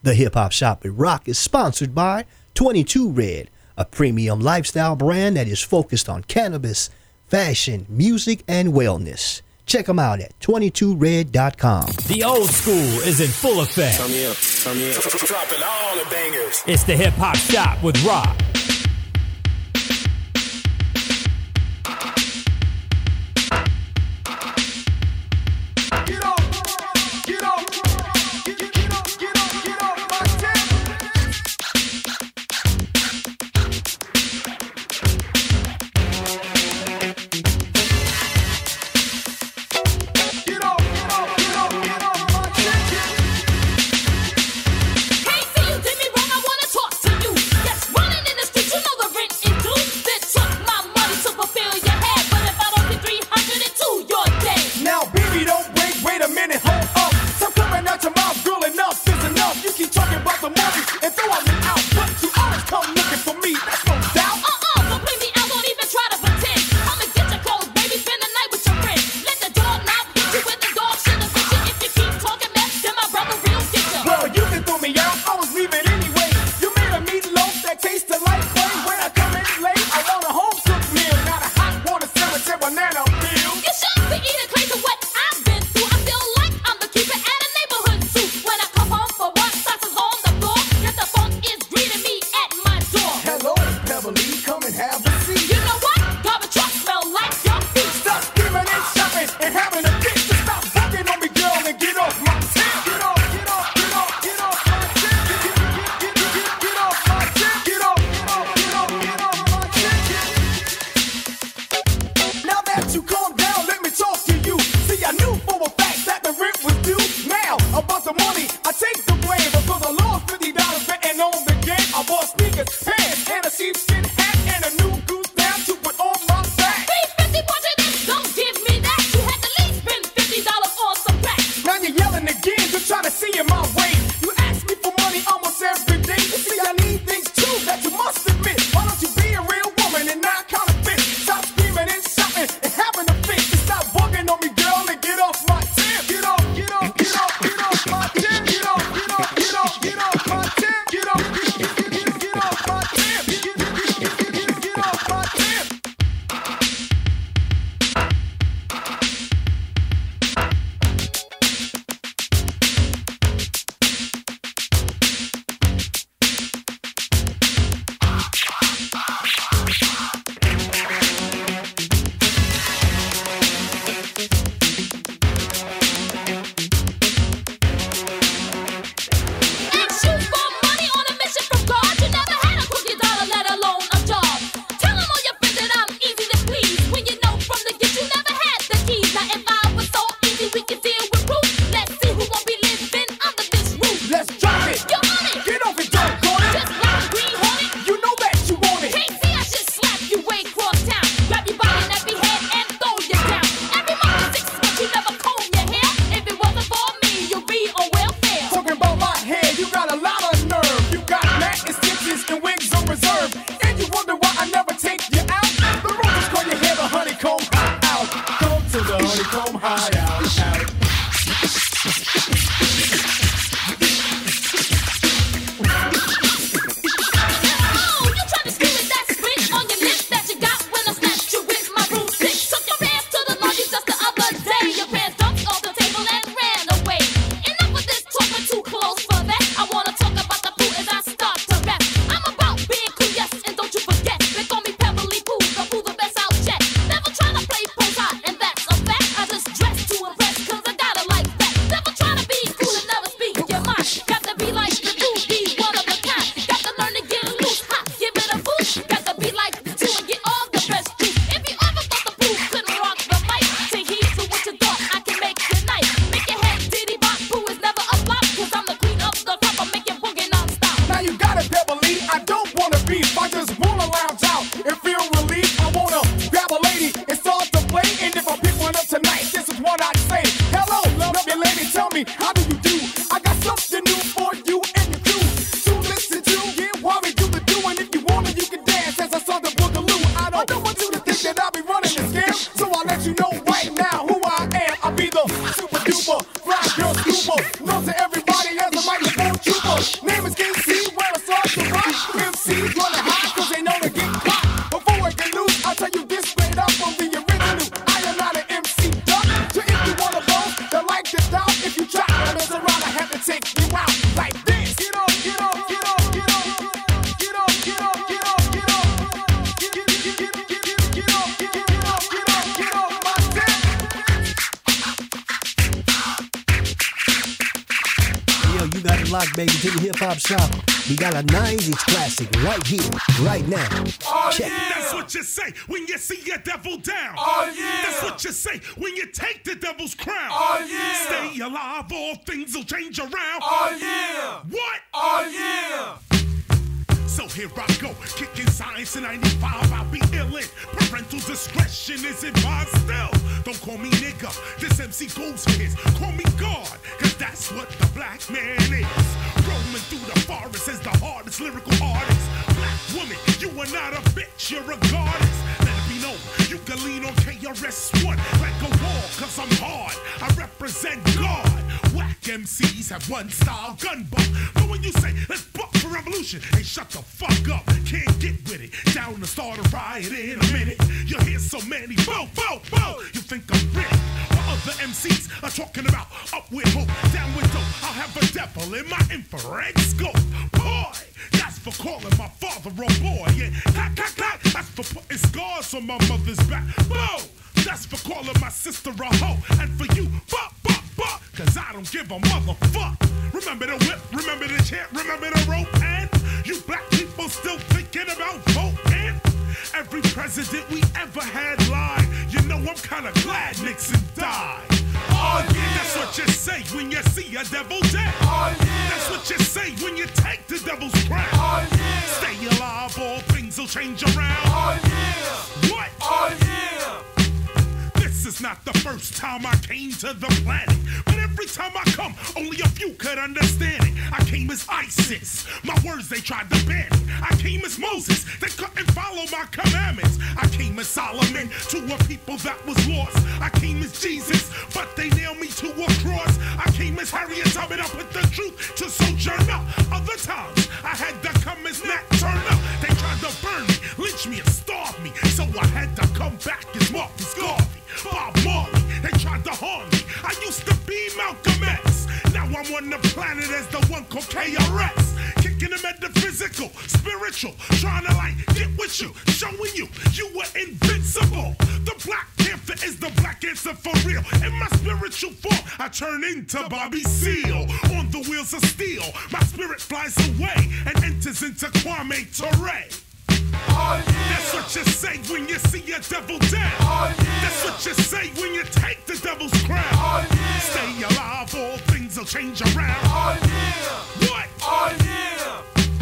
The Hip Hop Shop with Rock is sponsored by 22 Red, a premium lifestyle brand that is focused on cannabis, fashion, music, and wellness. Check them out at 22red.com. The old school is in full effect. Turn me up, turn me up. Dropping all the bangers. It's the Hip Hop Shop with Rock. yo, you got it locked, baby, to the hip hop shop. We got a 90s classic right here, right now. Oh, Check. yeah. That's what you say when you see a devil down. Oh, yeah. That's what you say when you take the devil's crown. Oh, yeah. Stay alive, all things will change around. Oh, yeah. What? Oh, yeah. So here I go, kicking science in 95, I'll be illin'. Parental discretion is advised still. Don't call me nigga, this MC goes his. Call me God, cause that's what the black man is. Roaming through the forest as the hardest lyrical artist. Black woman, you are not a bitch, you're a goddess. Let it be known, you can lean on KRS-One like a wall, cause I'm hard. I represent God. Whack MCs have one style, gun buck. But when you say, let's buck for revolution, hey, shut the fuck up. Can't get with it. Down to start a riot in a minute. You hear so many, bow, bow, bow. You think I'm rich? While other MCs are talking about up with hope, down with dope. I'll have a devil in my infrared scope. Boy, that's for calling my father a boy. Yeah, clack, clack, clack. That's for putting scars on my mother's back. Bow, that's for calling my sister a hoe. And for you, buck, buck, buck. Cause I don't give a motherfuck. Remember the whip, remember the chant, remember the rope, and you black people still thinking about voting? Every president we ever had lied. You know I'm kinda glad Nixon died. Oh yeah, that's what you say when you see a devil dead. Oh yeah, that's what you say when you take the devil's crown. Oh yeah, stay alive, all things will change around. Oh yeah, what? Oh yeah. This is not the first time I came to the planet, but every time I come, only a few could understand it. I came as ISIS, my words they tried to ban it. I came as Moses, they couldn't follow my commandments. I came as Solomon, to a people that was lost. I came as Jesus, but they nailed me to a cross. I came as Harriet Tubman, I put the truth to Sojourner. Other times, I had to come as Nat Turner. They tried to burn me, lynch me, and starve me, so I had to come back as Marcus Garvey. Bob Marley, they tried to harm me. I used to be Malcolm X. Now I'm on the planet as the one called KRS. Kicking the metaphysical, spiritual, trying to like get with you, showing you you were invincible. The Black Panther is the black answer for real. In my spiritual form, I turn into Bobby Seale. On the wheels of steel, my spirit flies away and enters into Kwame Ture. Oh, yeah. That's what you say when you see a devil dead. Oh, yeah. That's what you say when you take the devil's crown. Oh, yeah. Stay alive, all things will change around. Oh, yeah. What? Oh, yeah.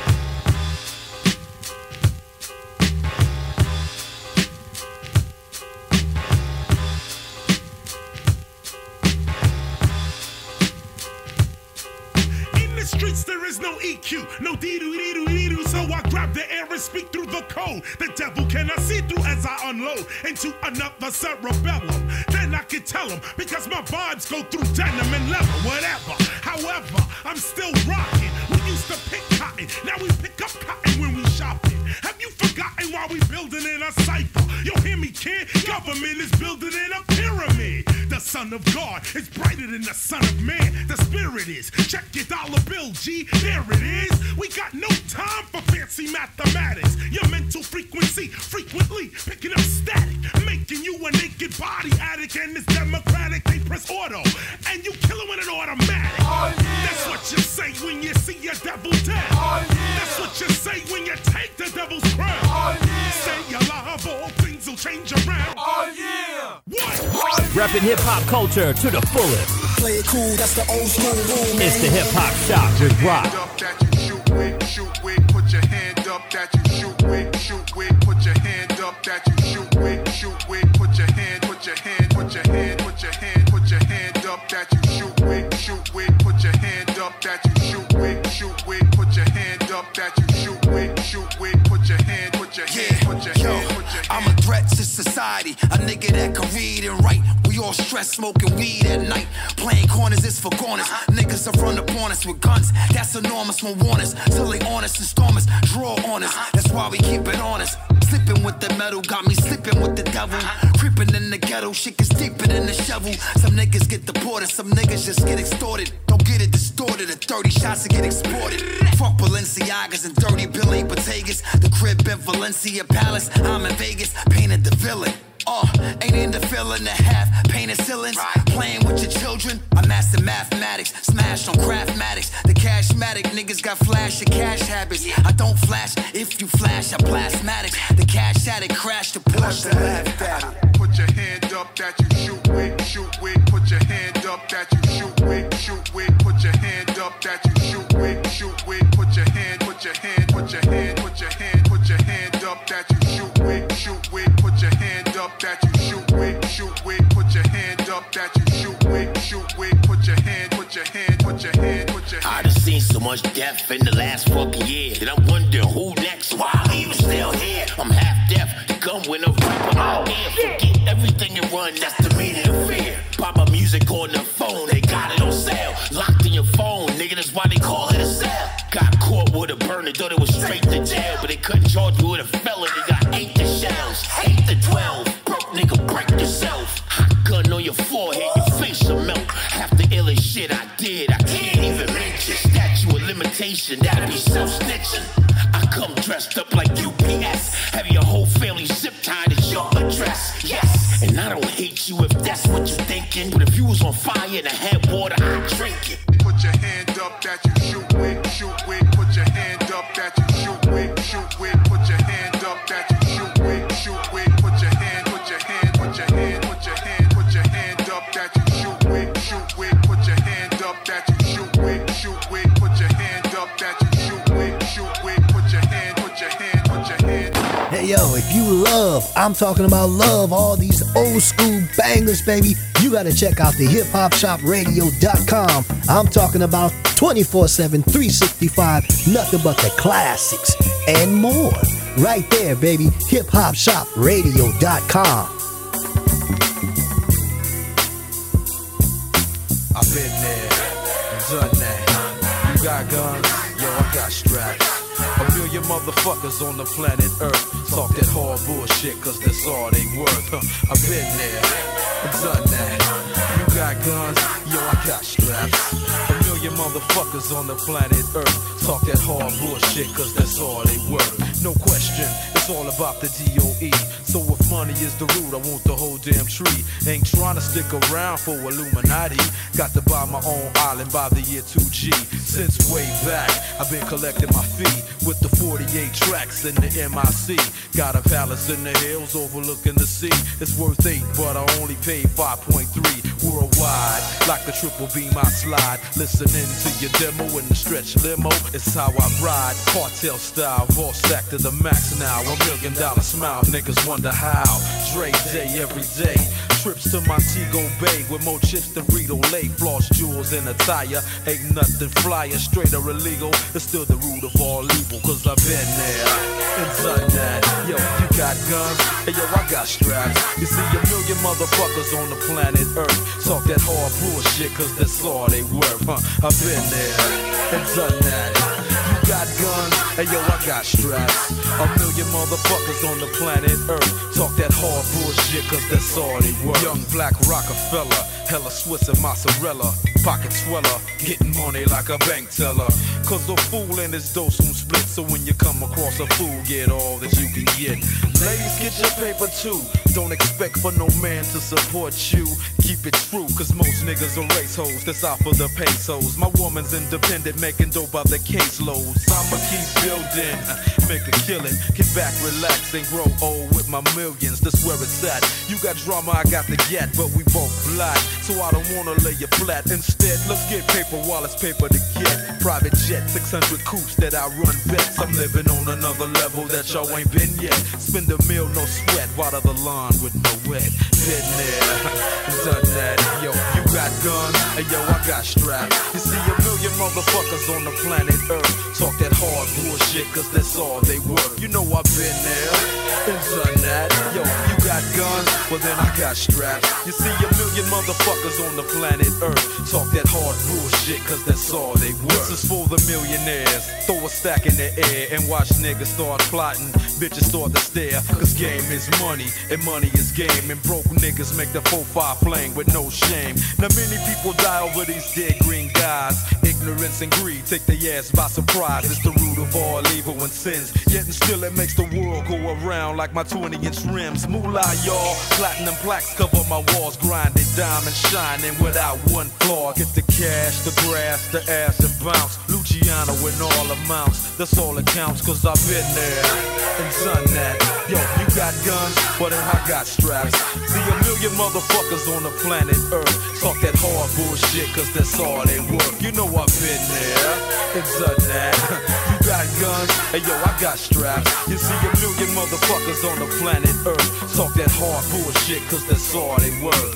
In the streets there is no EQ, no dee-doo-dee-doo-dee-doo. So I grab the air and speak through the code. The devil cannot see through as I unload into another cerebellum. Then I can tell him, because my vibes go through denim and leather, whatever. However, I'm still rocking. We used to pick cotton, now we pick up cotton when we shopping. Have you forgotten why we building in a cipher? Yo, hear me, kid? Government is building in a pyramid. The Son of God is brighter than the Son of Man. The Spirit is. Check your dollar bill, G. There it is. We got no time for fancy mathematics. Your mental frequency frequently picking up static, making you a naked body addict. And it's democratic. They press auto, and you kill it with an automatic. Oh, yeah. That's what you say when you see a devil dead. Oh, yeah. That's what you say when you take the devil's crown. Oh, yeah. Stay alive, all things will change around. Oh yeah. What? Oh, yeah. Repping hip hop culture to the fullest. Play it cool, that's the old school rule, man. It's the Hip Hop Shop with Rock. That you shoot with, put your hand up, that you shoot with, put your hand up, that you shoot with, put your hand, put your hand, put your hand, put your hand, put your hand up, that you shoot with, put your hand up, that you shoot with, put your hand up, that you shoot with, put your hand, put your hand, put your hand, put your hand. I'm a threat to society, a nigga that can read and write. We all stressed, smoking weed at night. Playing corners is for corners. Niggas are run upon us with guns. That's enormous, won't warn us. Till they on us and storm us, draw on us. That's why we keep it on us. Slipping with the metal, got me slipping with the devil. Creeping in the ghetto, shit gets deeper than the shovel. Some niggas get deported, some niggas just get extorted. Don't get it distorted, at 30 shots to get exported. Fuck Balenciagas and dirty Billy Bottegas. The crib in Valencia Palace, I'm in Vegas, painted the villain. Ain't in the feeling the half painted ceilings. Playing with your children, I master mathematics. Smashed on Craftmatics. Flashmatic, niggas got flash and cash habits. I don't flash, if you flash, I blastmatic. The cash addict crash the Porsche. Put your hand up that you shoot with, shoot with. Put your hand up that you shoot with, shoot with. Put your hand up that you shoot with, shoot with. Put your hand, put your hand, put your hand, put your hand, put your hand up that you shoot with, shoot with. Put your hand up that you shoot with, shoot with. Put your hand up that you shoot with, shoot with. Put your hand, put your hand, put your hand, put your hand. I done seen so much death in the last fucking year that I'm wondering who next, why I'm even still here. I'm half deaf, the gun went up right on my ear. Forget everything and run, that's the meaning of fear. Pop my music on the phone, they got it on sale. Locked in your phone, nigga, that's why they call it a cell. Got caught with a burner, thought it was straight to jail, but they couldn't charge me with a felony. Got 8 to shells, 8 to 12. Broke nigga, break yourself. Hot gun on your forehead, your face will melt. Half the illest shit I did, I can't even mention. Statute of limitation, that'd be self-snitching. I come dressed up like UPS, have your whole family zip tied at your address. Yes, and I don't hate you if that's what you're thinking, but if you was on fire and I had water, I'd drink it. Put your hand up that you shoot with, shoot with. Put your hand up that you shoot with, shoot with. Put your hand up that you shoot with, shoot with. Put your hand, put your hand, put your hand, put your hand, put your hand up that you shoot with, shoot with. Put your hand up that you shoot with, shoot with. Put your hand up that you shoot with, shoot with. Put your hand, put your hand, put your hand. Hey yo, if you love, I'm talking about love, all these old school bangers, baby, you gotta check out the hiphopshopradio.com. I'm talking about 24/7, 365, nothing but the classics and more. Right there, baby, hiphopshopradio.com. I've been there and done that. You got guns, yo, I got straps. A million motherfuckers on the planet Earth talk that hard bullshit, cause that's all they worth. I've been there and done that. You got guns, yo, I got straps. A million motherfuckers on the planet Earth talk that hard bullshit, cause that's all they worth. No question, it's all about the DOE. So if money is the root, I want the whole damn tree. Ain't trying to stick around for Illuminati. Got to buy my own island by the year 2G. Since way back, I've been collecting my fee with the 48 tracks in the MIC. Got a palace in the hills overlooking the sea. It's worth 8, but I only paid 5.3 worldwide. Like the triple beam I slide, listening to your demo in the stretch limo. It's how I ride, cartel style, raw stack to the max now. $1 million smile, niggas wonder how. Dre day every day. Trips to Montego Bay with more chips than Frito-Lay. Floss jewels in a tire, ain't nothing flyer, straight or illegal. It's still the root of all evil, cause I've been there and done that. Yo, you got guns, and yo, I got straps. You see a million motherfuckers on the planet Earth talk that hard bullshit, cause that's all they worth. I've been there and done that. You got guns, and yo, I got straps. A million motherfuckers on the planet Earth talk that hard bullshit, cause that's all they worth. Young black Rockefeller, hella Swiss and mozzarella, pocket sweller, getting money like a bank teller. Cause the fool and his dose won't split, so when you come across a fool, get all that you can get. Ladies, get your paper too. Don't expect for no man to support you. Keep it true, cause most niggas are race hoes that's out for the pesos. My woman's independent, making dope by the caseloads. I'ma keep building, make a killing. Get back, relax, and grow old with my millions. That's where it's at. You got drama, I got the gat, but we both black, so I don't wanna lay you flat. Instead, let's get paper while it's paper to get. Private jet, 600 coops that I run bets. I'm living on another level that y'all ain't been yet. Spend a meal, no sweat, water the lawn with no wet. Been there, done that. Yo, you got guns, and yo, I got straps. You see a million motherfuckers on the planet Earth talk that hard bullshit, cause that's all they worth. You know I've been there and done that. Yo, you got guns, well then I got straps. You see a million motherfuckers on the planet Earth talk that hard bullshit, cause that's all they worth. This is for the millionaires. Throw a stack in the air and watch niggas start plotting. Bitches start to stare, cause game is money and money is game. And broke niggas make the 4-5 playing with no shame. Now many people die over these dead green guys. Ignorance and greed take their ass by surprise. It's the root of all evil and sins. Yet and still it makes the world go around like my 20-inch rims. Moolah, y'all. Platinum plaques cover my walls. Grinded, diamond shining without one flaw. Get the cash, the grass, the ass and bounce. Lucci Gianna in all amounts, that's all that counts, cause I've been there and done that. Yo, you got guns, well then I got straps. See a million motherfuckers on the planet Earth talk that hard bullshit, cause that's all they work. You know I've been there and done that. You got guns, and yo, I got straps. You see a million motherfuckers on the planet Earth talk that hard bullshit, cause that's all they work.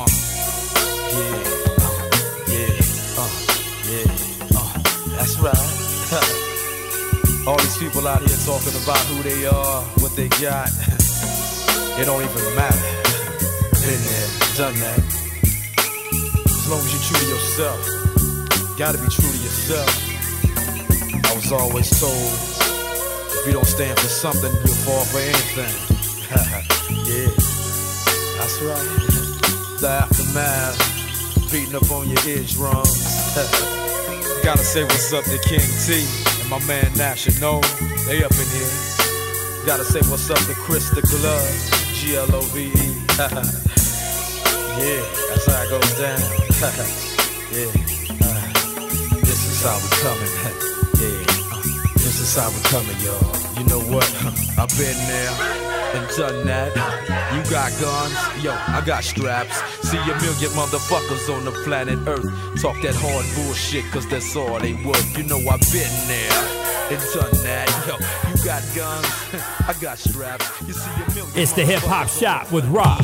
That's right. All these people out here talking about who they are, what they got. It don't even matter. Been there, done that. As long as you're true to yourself, gotta be true to yourself. I was always told, if you don't stand for something, you'll fall for anything. Yeah, that's right. The aftermath, beating up on your eardrums. Gotta say what's up to King T and my man National, they up in here. Gotta say what's up to Chris the Glove, Glove. Yeah, that's how it goes down. Yeah, this is how we coming. Yeah, this is how we coming, y'all. You know what? I've been there and done that. You got guns, yo, I got straps. See a million motherfuckers on the planet Earth talk that hard bullshit, cause that's all they work. You know I've been there and done that. Yo, you got guns, I got straps. You see a million. It's the Hip Hop Shop with Rock.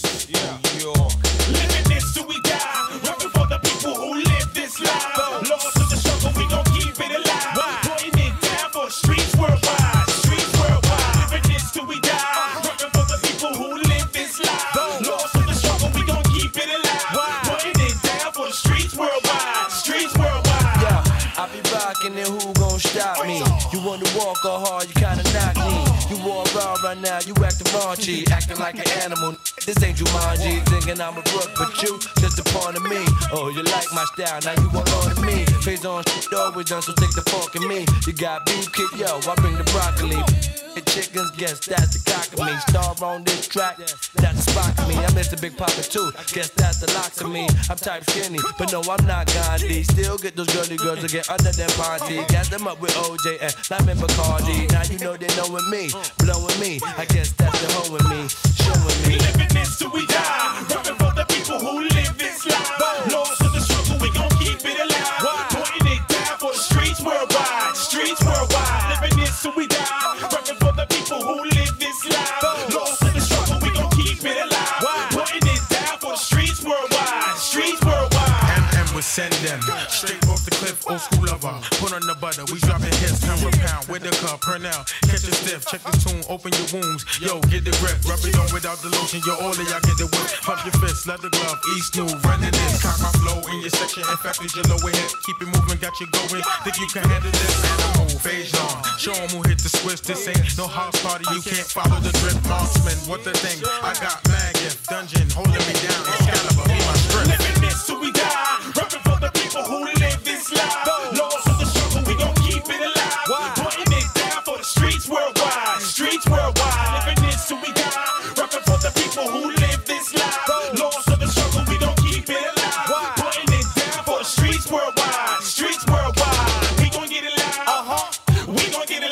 Living this till we die. Rapping for the people who live this life. Lost to the struggle, we gon' keep it alive. Putting it down for streets worldwide. Streets worldwide. Living this till we die. Rapping for the people who live this life. Lost to the struggle, we gon' keep it alive. Putting it down for the streets worldwide. Streets worldwide. Yeah, I be rocking and who gon' stop me? You wanna walk or hard, you kinda knock me. You all around right now, you acting raunchy, acting like an animal. This ain't Jumanji, thinking I'm a brook, but you just a pawn of me. Oh, you like my style, now you want all of me. Face on shit, always done, so take the funk in me. You got beef, kid, yo, I bring the broccoli. The chickens, guess that's the cock of me. Star on this track, that's the spot of me. I miss the Big Papa too, guess that's the lock of me. I'm type skinny, but no, I'm not Gandhi. Still get those girly girls to get under them party. Gas them up with OJ and Lemon Bacardi. Now you know they knowin' me, blowing me. I guess that's the hoe with me, showing me. Living this till we die. Rapping for the people who live this life. Lost to the struggle, we gon' keep it alive. Putting it down for the streets worldwide. Streets worldwide. Living this till we die. Rapping for the people who live this life. Lost to the struggle, we gon' keep it alive. Putting it down for the streets worldwide. Streets worldwide. And we send them straight off the cliff, old school lover. Put on the butter, we dropping hits, pound for pound. With the cup, Pernell, catch a stiff, check the tune, open your wounds. Yo, get the grip, rub it on without the lotion. Yo, all of y'all get the whip, pump your fist, leather glove, east new, running this. Cock my flow in your section, in fact, it's your lower head. Keep it moving, got you going. Think you can handle this? Animal, phase on. Show 'em who hit the switch. This ain't no house party, you can't follow the drip. Marksman, what the thing? I got Maggot, Dungeon, holding me down. Excalibur, be my strip. Living this till we die. Rapping for the people who live this life. Lost to the struggle, we gon' keep it alive. Putting it down for the streets worldwide. Streets worldwide. Living this till we die. Rapping for the people who live this life. Lost to the struggle, we gon' keep it alive. Putting it down for the streets worldwide. Streets worldwide. We gon' get it live. We gon' get it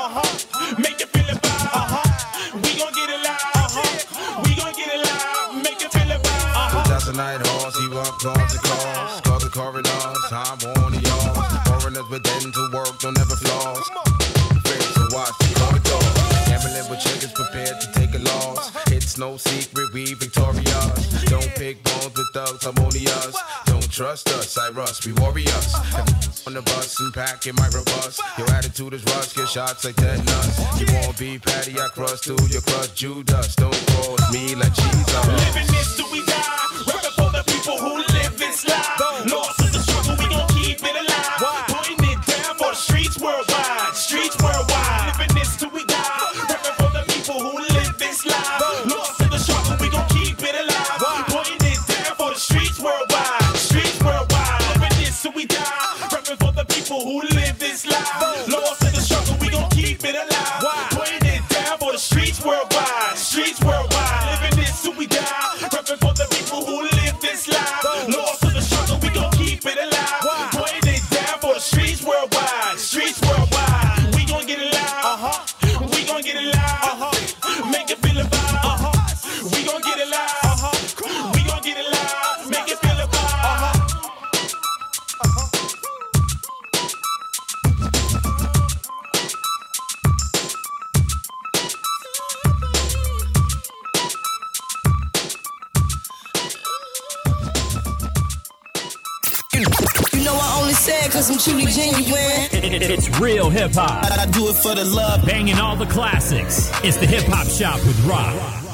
live. Make it feel it vibe. We gon' get it live. We gon' get it live. Make it feel it vibe. That's a night horse, he walked on the cars. Call the corridors, I'm on the yards. Foreigners with dental work, don't ever flaws. Face to watch the corridor. Gambling with chickens prepared to take a loss. It's no secret, we victorious. Don't pick bones with thugs, harmonious. Don't trust us, Cyrus, we warriors. On the bus and packing my robust. Your attitude is rush, get shots like dead nuts. You won't be patty, I crust through your crust, Judas. Don't cross me like Jesus. Living this till we die. Rapping for the people who live this life. Lost to the struggle, we gon' keep it alive. Putting it down for the streets worldwide. Streets worldwide. Living this till we die. Rapping for the people who live this life. Lost to the struggle, we gon' keep it alive. Putting it down for the streets worldwide. Streets worldwide. Living this till we die. Rapping for the people who live this life. Lost to the struggle, we gon' keep it alive. Putting it down for the streets worldwide. Streets worldwide. Living this till we die. Rapping for the people who live this life. Lost to the struggle, we gon' keep it alive. Putting it down for the streets streets worldwide, streets worldwide. We gon' get it live, we gon' get it live, make it feel a vibe. We gon' get it live, we gon' get it live, make it feel a vibe. You know I only say it 'cause I'm truly genuine. It's real hip hop. I do it for the love. Banging all the classics. It's the Hip Hop Shop with Rock.